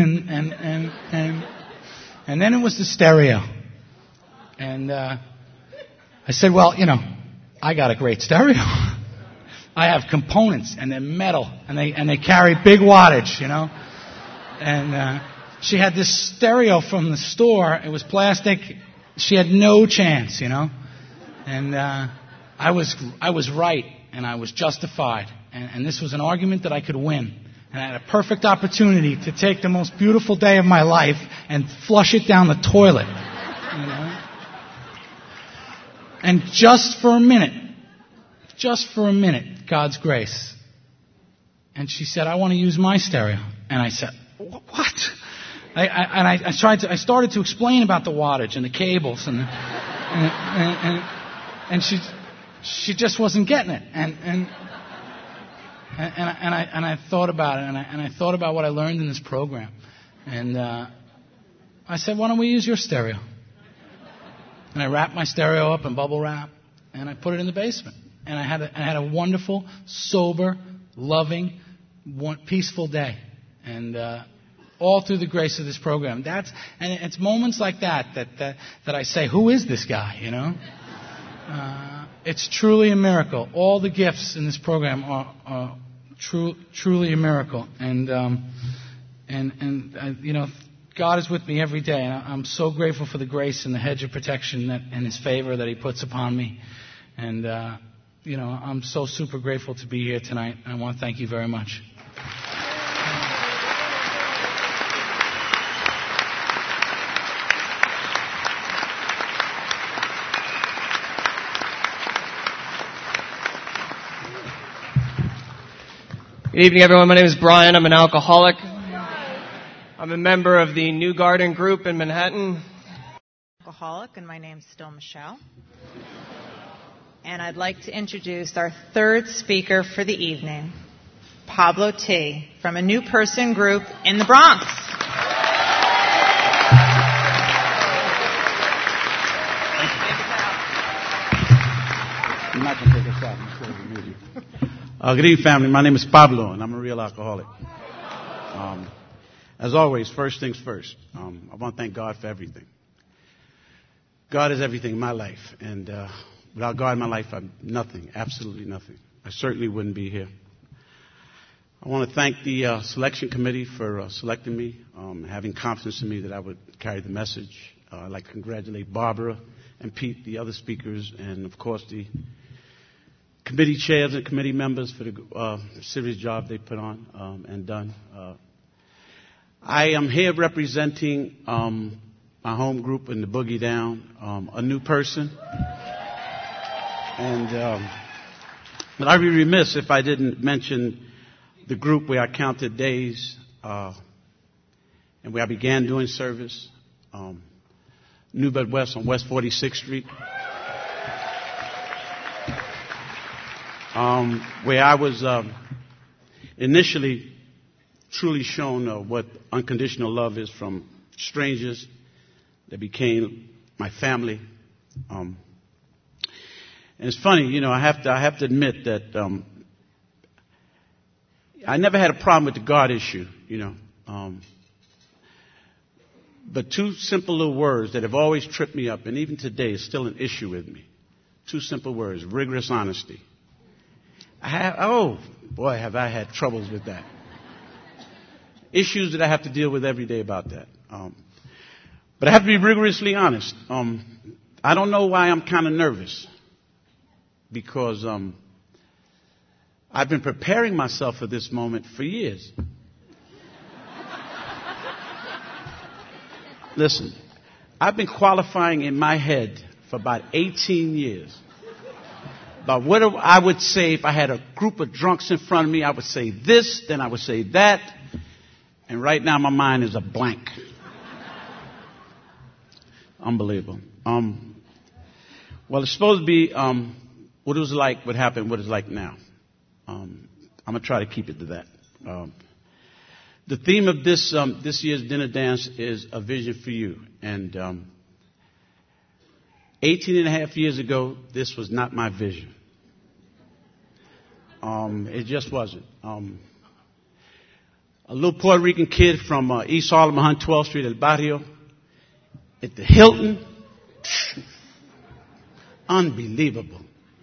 and then it was the stereo. And I said, "Well, I got a great stereo. I have components, and they're metal, and they carry big wattage, And she had this stereo from the store. It was plastic. She had no chance, And I was right, and I was justified. And this was an argument that I could win. And I had a perfect opportunity to take the most beautiful day of my life and flush it down the toilet. And just for a minute, God's grace. And she said, I want to use my stereo. And I said, what? I started to explain about the wattage and the cables and she just wasn't getting it. And I thought about it, and I thought about what I learned in this program. And I said, why don't we use your stereo? And I wrapped my stereo up in bubble wrap, and I put it in the basement. And I had a wonderful, sober, loving, peaceful day. And all through the grace of this program. And it's moments like that I say, who is this guy, you know? It's truly a miracle. All the gifts in this program are truly a miracle. And you know, God is with me every day. And I'm so grateful for the grace and the hedge of protection and His favor that He puts upon me. And, you know, I'm so super grateful to be here tonight. I want to thank you very much. Good evening, everyone. My name is Brian. I'm an alcoholic. I'm a member of the New Garden Group in Manhattan. Alcoholic, and my name's still Michelle. And I'd like to introduce our third speaker for the evening, Pablo T. from a New Person group in the Bronx. I'm not going to take a shot. I'm sure the music. Good evening, family. My name is Pablo, and I'm a real alcoholic. As always, first things first. I want to thank God for everything. God is everything in my life, and without God in my life, I'm nothing, absolutely nothing. I certainly wouldn't be here. I want to thank the selection committee for selecting me, having confidence in me that I would carry the message. I'd like to congratulate Barbara and Pete, the other speakers, and, of course, the committee chairs and committee members for the serious job they put on and done. I am here representing my home group in the Boogie Down, a New Person. And but I'd be remiss if I didn't mention the group where I counted days and where I began doing service, New Bed West on West 46th Street. Where I was initially truly shown what unconditional love is from strangers that became my family. And it's funny, you know, I have to admit that I never had a problem with the God issue, you know. But two simple little words that have always tripped me up, and even today is still an issue with me. Two simple words: rigorous honesty. Have I had troubles with that. Issues that I have to deal with every day about that. But I have to be rigorously honest. I don't know why I'm kind of nervous. Because I've been preparing myself for this moment for years. Listen, I've been qualifying in my head for about 18 years. About what I would say if I had a group of drunks in front of me. I would say this, then I would say that. And right now my mind is a blank. Unbelievable. Well, it's supposed to be what it was like, what happened, what it's like now. I'm going to try to keep it to that. The theme of this year's dinner dance is a vision for you. And 18 and a half years ago, this was not my vision. It just wasn't. A little Puerto Rican kid from East Harlem, 112th Street, El Barrio, at the Hilton. Unbelievable.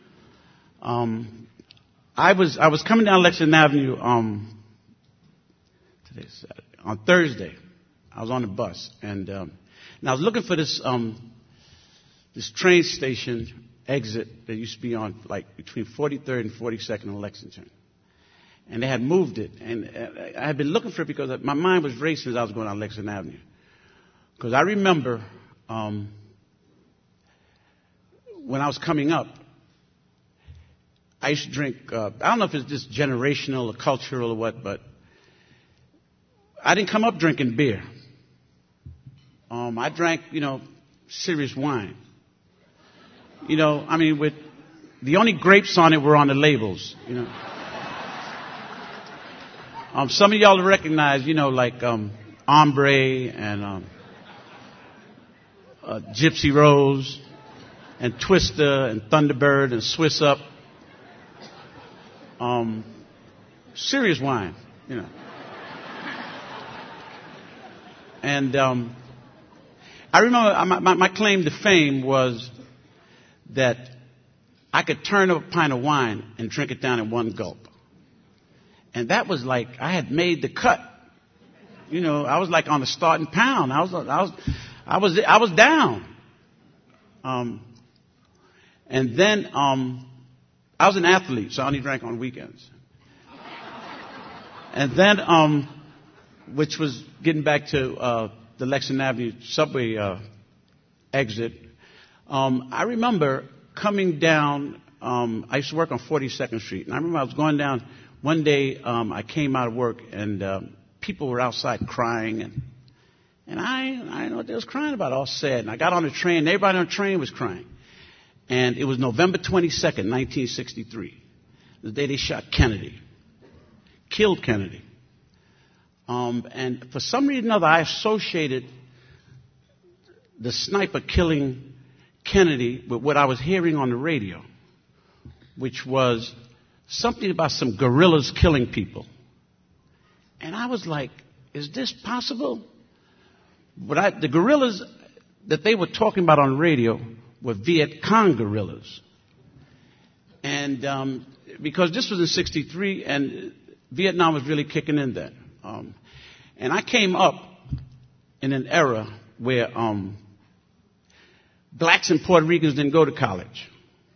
I was coming down Lexington Avenue today's Saturday, on Thursday. I was on the bus, and I was looking for this train station exit that used to be on like between 43rd and 42nd in Lexington, and they had moved it, and I had been looking for it because my mind was racing as I was going down Lexington Avenue, because I remember when I was coming up, I used to drink, I don't know if it's just generational or cultural or what, but I didn't come up drinking beer. I drank, serious wine. With the only grapes on it were on the labels, some of y'all recognize, like Ombre and Gypsy Rose and Twister and Thunderbird and Swiss Up. Serious wine, And I remember my claim to fame was that I could turn a pint of wine and drink it down in one gulp. And that was like I had made the cut. I was like on the starting pound. I was down. And then I was an athlete, so I only drank on weekends. And then, which was getting back to the Lexington Avenue subway exit, I remember coming down. I used to work on 42nd Street, and I remember I was going down one day. I came out of work, and people were outside crying, and I didn't know what they was crying about. All sad, and I got on the train. And everybody on the train was crying, and it was November 22nd, 1963, the day they shot Kennedy, killed Kennedy. And for some reason or other, I associated the sniper killing Kennedy with what I was hearing on the radio, which was something about some guerrillas killing people. And I was like, is this possible? But the guerrillas that they were talking about on the radio were Viet Cong guerrillas. And because this was in 63, and Vietnam was really kicking in then. And I came up in an era where blacks and Puerto Ricans didn't go to college.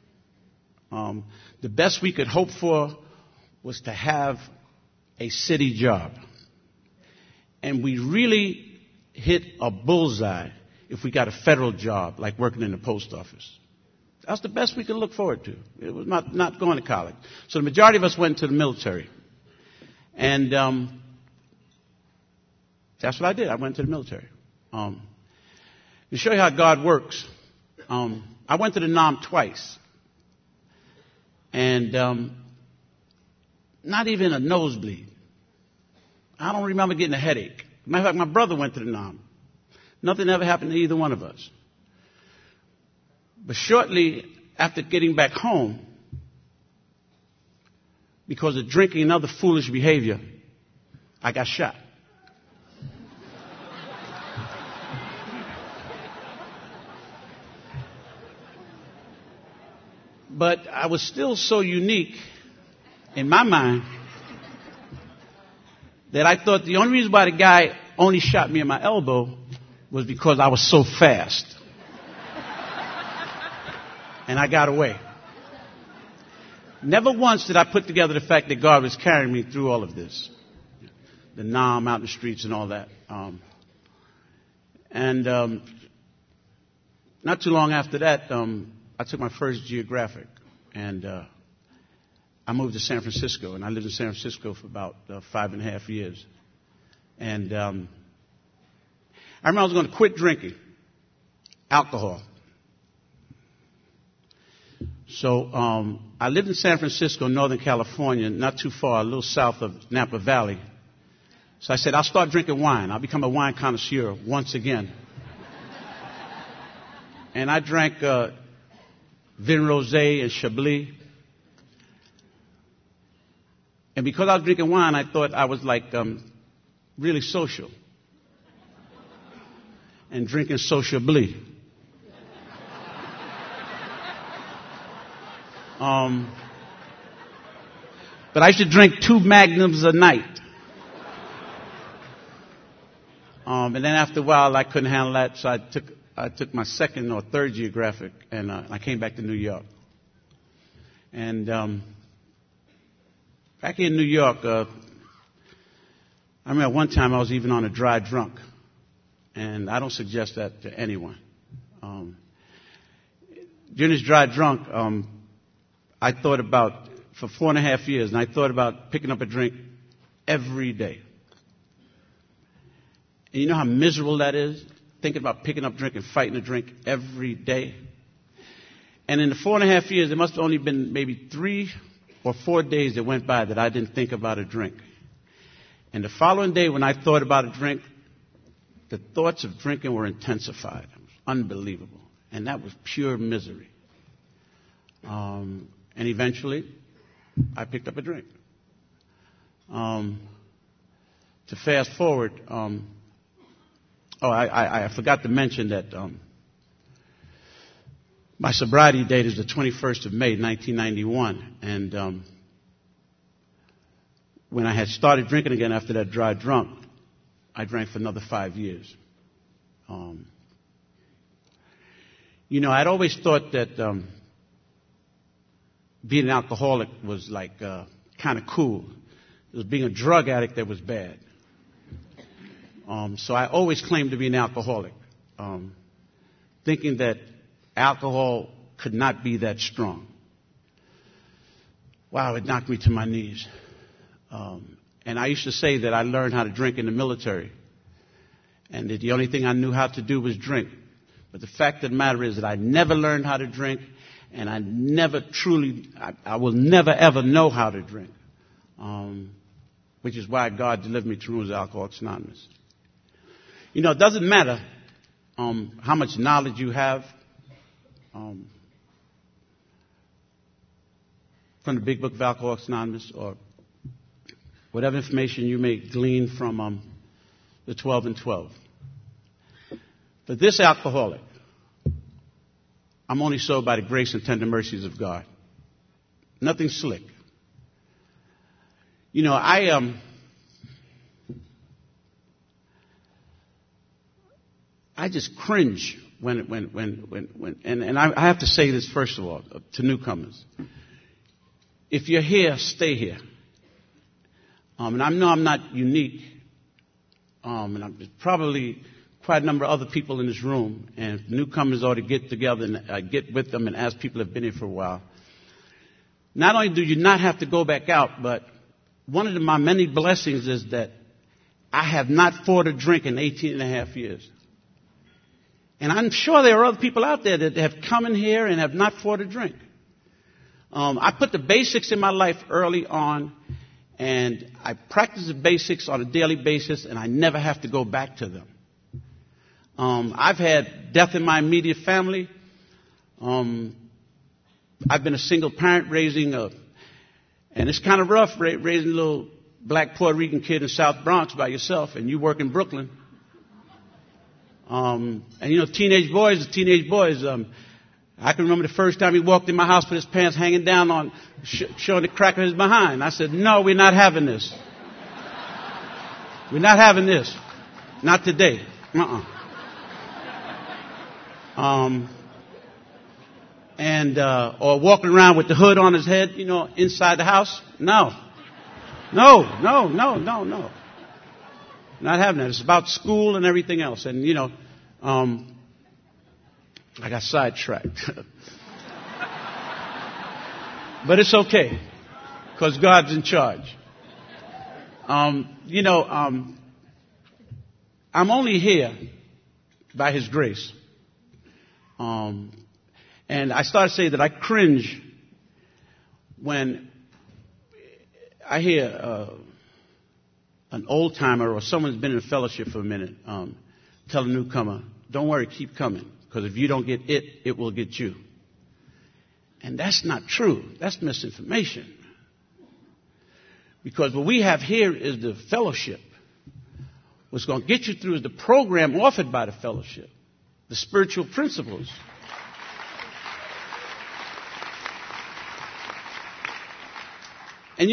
The best we could hope for was to have a city job. And we really hit a bullseye if we got a federal job, like working in the post office. That's the best we could look forward to. It was not going to college. So the majority of us went to the military. And that's what I did. I went to the military. To show you how God works, I went to the Nam twice. And not even a nosebleed. I don't remember getting a headache. Matter of fact, my brother went to the Nam. Nothing ever happened to either one of us. But shortly after getting back home, because of drinking and other foolish behavior, I got shot. But I was still so unique in my mind that I thought the only reason why the guy only shot me in my elbow was because I was so fast. And I got away. Never once did I put together the fact that God was carrying me through all of this. The Nam out in the streets and all that. Not too long after that, I took my first Geographic, and I moved to San Francisco, and I lived in San Francisco for about 5.5 years. And I remember I was going to quit drinking alcohol. So I lived in San Francisco, Northern California, not too far, a little south of Napa Valley. So I said, I'll start drinking wine. I'll become a wine connoisseur once again. And I drank Vin Rosé and Chablis. And because I was drinking wine, I thought I was like really social. And drinking Chablis. But I used to drink 2 Magnums a night. And then after a while, I couldn't handle that, so I took my second or third Geographic, and I came back to New York. And back in New York, I remember one time I was even on a dry drunk, and I don't suggest that to anyone. During this dry drunk, I thought about for 4.5 years, and I thought about picking up a drink every day. And you know how miserable that is? Thinking about picking up a drink and fighting a drink every day. And in the 4.5 years, there must have only been maybe 3 or 4 days that went by that I didn't think about a drink. And the following day, when I thought about a drink, the thoughts of drinking were intensified. It was unbelievable. And that was pure misery. And eventually, I picked up a drink. To fast forward, I forgot to mention that my sobriety date is the 21st of May, 1991. And when I had started drinking again after that dry drunk, I drank for another 5 years. I'd always thought that being an alcoholic was like kind of cool. It was being a drug addict that was bad. So I always claimed to be an alcoholic, thinking that alcohol could not be that strong. Wow, it knocked me to my knees. And I used to say that I learned how to drink in the military, and that the only thing I knew how to do was drink. But the fact of the matter is that I never learned how to drink, and I will never ever know how to drink, which is why God delivered me to Rooms of Alcoholics Anonymous. It doesn't matter how much knowledge you have from the Big Book of Alcoholics Anonymous, or whatever information you may glean from the 12 and 12. But this alcoholic, I'm only sober by the grace and tender mercies of God. Nothing slick. I just cringe when I have to say this first of all to newcomers. If you're here, stay here. And I know I'm not unique. And there's probably quite a number of other people in this room. And if newcomers ought to get together and get with them and ask people who have been here for a while. Not only do you not have to go back out, but one of my many blessings is that I have not fought a drink in 18 and a half years. And I'm sure there are other people out there that have come in here and have not fought a drink. I put the basics in my life early on, and I practice the basics on a daily basis, and I never have to go back to them. I've had death in my immediate family. I've been a single parent and it's kind of rough raising a little black Puerto Rican kid in South Bronx by yourself, and you work in Brooklyn. Teenage boys. I can remember the first time he walked in my house with his pants hanging down showing the crack of his behind. I said, no, we're not having this. We're not having this. Not today. Or walking around with the hood on his head, inside the house. No. Not having that. It's about school and everything else. And, I got sidetracked. But it's okay, because God's in charge. I'm only here by His grace. And I started to say that I cringe when I hear an old timer or someone who's been in a fellowship for a minute tell a newcomer, don't worry, keep coming, because if you don't get it, it will get you. And that's not true. That's misinformation. Because what we have here is the fellowship. What's going to get you through is the program offered by the fellowship, the spiritual principles. And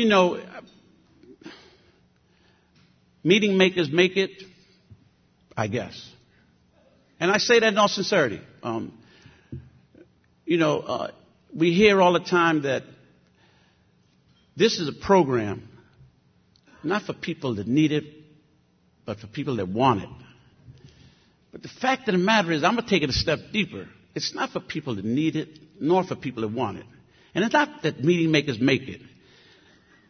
meeting makers make it, I guess. And I say that in all sincerity. We hear all the time that this is a program not for people that need it, but for people that want it. But the fact of the matter is, I'm going to take it a step deeper. It's not for people that need it, nor for people that want it. And it's not that meeting makers make it.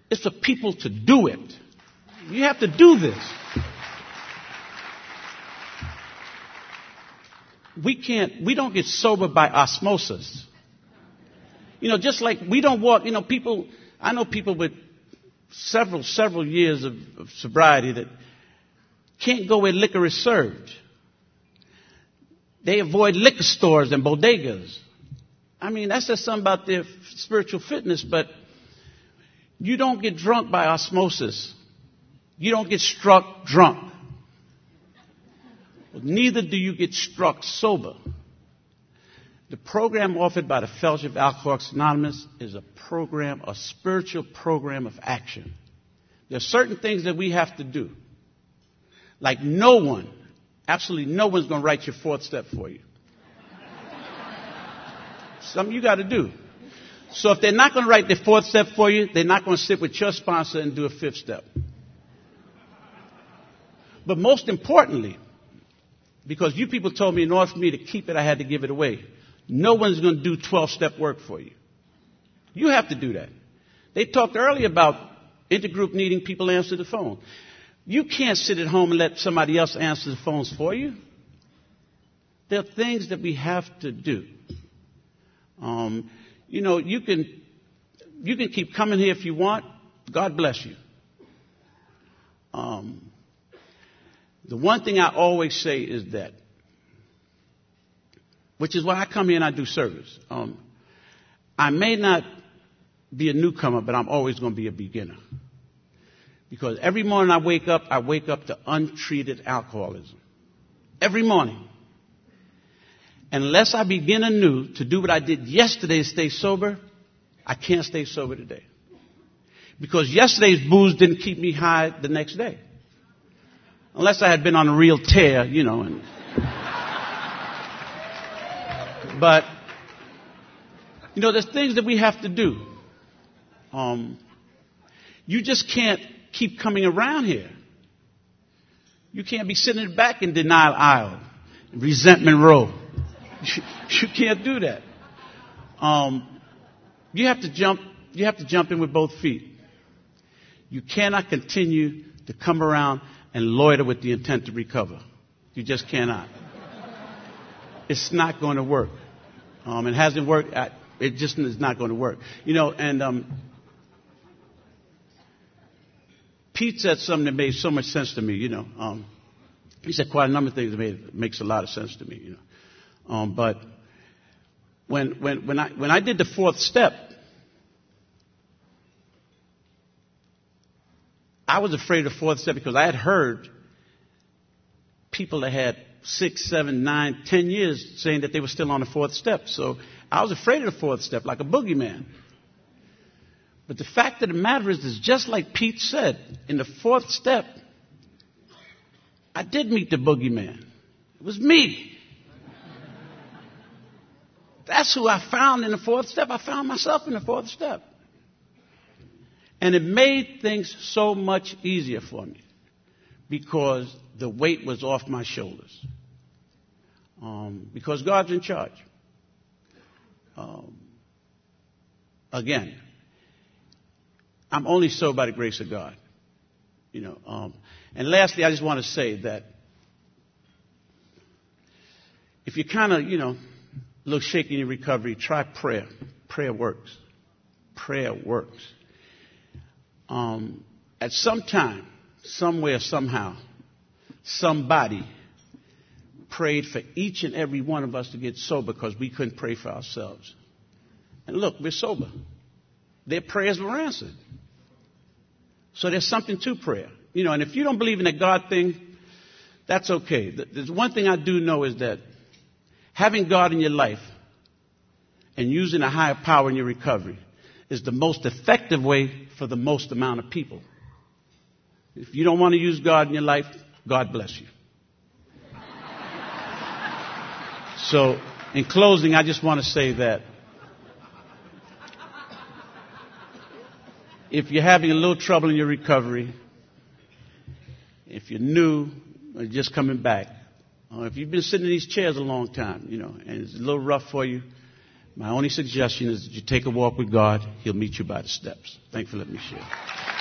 It's for people to do it. You have to do this. We don't get sober by osmosis. Just like we don't walk, I know people with several years of sobriety that can't go where liquor is served. They avoid liquor stores and bodegas. That says something about their spiritual fitness, but you don't get drunk by osmosis. You don't get struck drunk. Neither do you get struck sober. The program offered by the Fellowship of Alcoholics Anonymous is a spiritual program of action. There are certain things that we have to do. Like absolutely no one's going to write your fourth step for you. Something you got to do. So if they're not going to write the fourth step for you, they're not going to sit with your sponsor and do a fifth step. But most importantly, because you people told me in order for me to keep it, I had to give it away. No one's going to do 12-step work for you. You have to do that. They talked earlier about intergroup needing people to answer the phone. You can't sit at home and let somebody else answer the phones for you. There are things that we have to do. You can keep coming here if you want. God bless you. The one thing I always say is that, which is why I come here and I do service. I may not be a newcomer, but I'm always going to be a beginner. Because every morning I wake up to untreated alcoholism. Every morning. Unless I begin anew to do what I did yesterday to stay sober, I can't stay sober today. Because yesterday's booze didn't keep me high the next day. Unless I had been on a real tear, But, there's things that we have to do. You just can't keep coming around here. You can't be sitting back in denial aisle, resentment row. You can't do that. You have to jump in with both feet. You cannot continue to come around and loiter with the intent to recover. You just cannot. It's not going to work. It hasn't worked. It just is not going to work. Pete said something that made so much sense to me. He said quite a number of things that makes a lot of sense to me. But when I did the fourth step, I was afraid of the fourth step because I had heard people that had 6, 7, 9, 10 years saying that they were still on the fourth step. So I was afraid of the fourth step, like a boogeyman. But the fact of the matter is just like Pete said, in the fourth step, I did meet the boogeyman. It was me. That's who I found in the fourth step. I found myself in the fourth step. And it made things so much easier for me because the weight was off my shoulders. Because God's in charge. Again, I'm only so by the grace of God. And lastly, I just want to say that if you're kind of, a little shaky in your recovery, try prayer. Prayer works. Prayer works. At some time, somewhere, somehow, somebody prayed for each and every one of us to get sober because we couldn't pray for ourselves. And look, we're sober. Their prayers were answered. So there's something to prayer. And if you don't believe in the God thing, that's okay. There's one thing I do know is that having God in your life and using a higher power in your recovery is the most effective way for the most amount of people. If you don't want to use God in your life, God bless you. So, in closing, I just want to say that if you're having a little trouble in your recovery, if you're new or just coming back, if you've been sitting in these chairs a long time, and it's a little rough for you, My only suggestion is that you take a walk with God. He'll meet you by the steps. Thank you for letting me share.